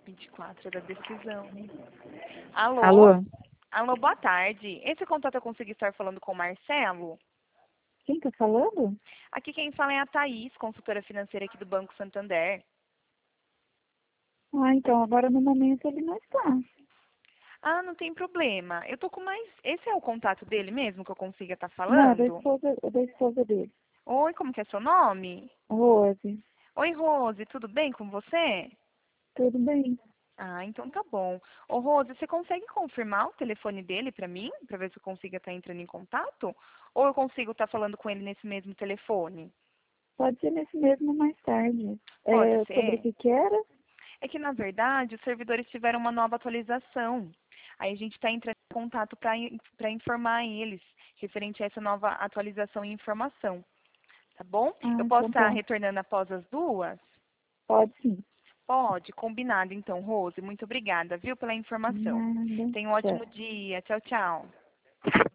24 da decisão. Alô? Alô? Alô, boa tarde. Esse contato eu consegui estar falando com o Marcelo? Quem tá falando? Aqui quem fala é a Thaís, consultora financeira aqui do Banco Santander. Ah, então, agora no momento ele não está. Ah, não tem problema. Eu tô com mais... Esse é o contato dele mesmo que eu consiga estar Não, falando? da esposa dele. Oi, como que é seu nome? Rose, Oi, Rose, tudo bem com você? tudo bem? Ah, então tá bom. Ô, Rose, você consegue confirmar o telefone dele pra mim? Pra ver se eu consigo estar entrando em contato? Ou eu consigo estar falando com ele nesse mesmo telefone? Pode ser nesse mesmo mais tarde. Pode É, sobre o ser? que era? É que, na verdade, os servidores tiveram uma nova atualização. Aí a gente está entrando em contato para informar eles referente a essa nova atualização e informação. Tá bom? Ah, Eu posso então estar tá. retornando após as 2? Pode sim. Pode, combinado então, Rose. Muito obrigada, viu, pela informação. Nada. Tenha um ótimo Tchau. dia. Tchau, tchau.